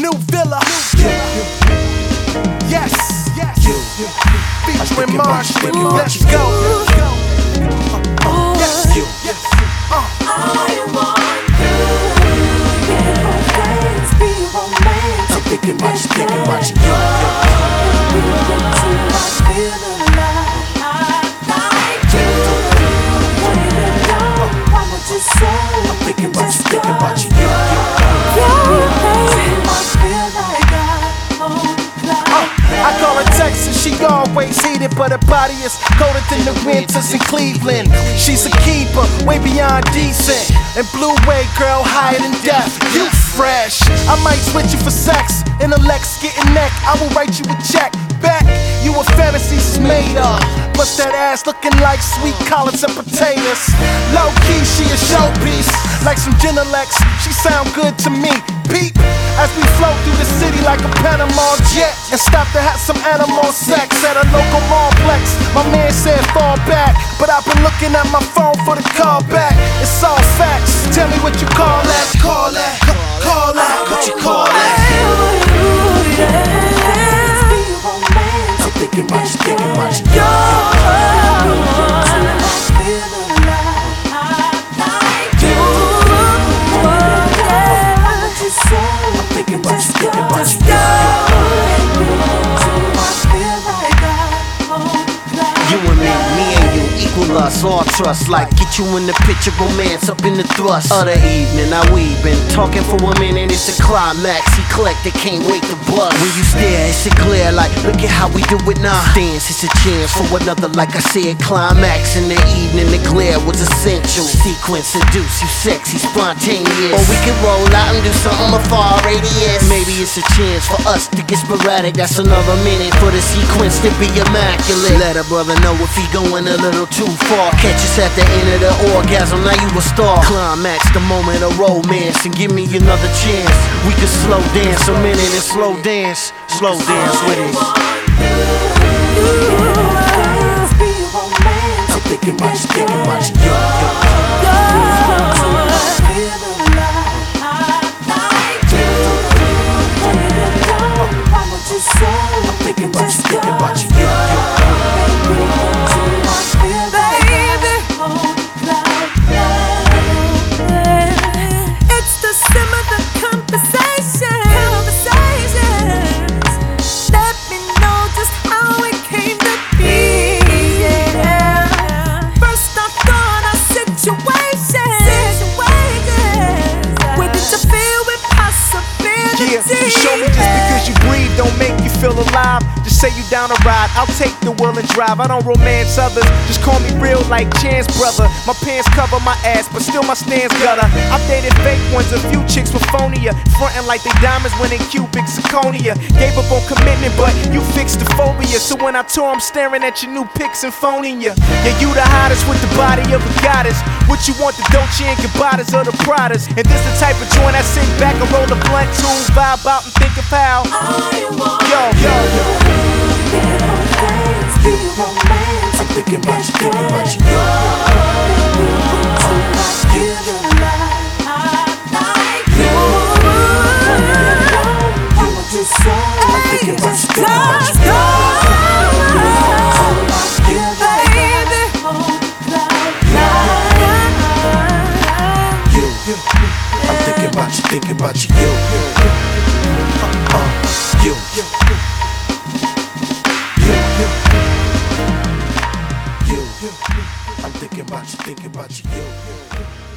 New Villa. Yes, featuring Marshall. Let's go. Yes, I want you. Be romantic. I'm thinking about you, thinking about you. I feel alive. Like you. Why would you say? I'm thinking about you, thinking about you. I call her Texas, she always heated, but her body is colder than the winters in Cleveland. She's a keeper, way beyond decent. And blue way, girl, higher than death. You fresh, I might switch you for sex. Intellect's getting neck, I will write you a check. Back, you a fantasies is made up. Plus that ass looking like sweet collards and potatoes. Low key, she a showpiece, like some Genelex. She sound good to me. Peep, as we float through the city like a Panama jet, and stop to have some animal sex at a local mallplex. My man said fall back, but I've been looking at my phone for the call back. It's all facts. Tell me what you call that? Call that? Call that? What you call that? I'm thinking about you, thinking about you. I'm thinking about you, thinking about you. You and me and you equal us, all trust. Like get you in the picture, romance up in the thrust of the evening. Now we been talking for a minute, it's a climax. He collected, can't wait to bust. When you stare, it's a glare like, look at how we do it now. Dance, it's a chance for another, like I said, climax. In the evening, the glare was essential. Sequence, seduce you, sexy, spontaneous. Or we can roll out and do something of far radius. Maybe it's a chance for us to get sporadic. That's another minute for the sequence to be immaculate. Let a brother know if he going a little too far. Catch us at the end of the orgasm, now you a star. Climax the moment of romance and give me another chance. We can slow dance a minute and slow dance with it. I'm thinking about you, thinking about you. I'm thinking about you, thinking about you. You show me just because you breathe don't make you feel alive. Just say you down a ride, I'll take the wheel and drive. I don't romance others, just call me real like Chance brother. My pants cover my ass, but still my stands gutter. I've dated fake ones, a few chicks with phonia, frontin' like they diamonds when in cubic zirconia. Gave up on commitment, but you fixed the phobia. So when I tour, I'm staring at your new pics and phoning ya. Yeah, you the hottest with the body of a goddess. What you want, the Dolce and Gabbatas or the Pradas? And this the type of joint I sit back and roll a blunt tune, vibe out and think of how yo. I'm thinking about you, thinking about you. I'm thinking about you, thinking about you. I'm thinking about you, thinking about you. I'm thinking about you, thinking about you.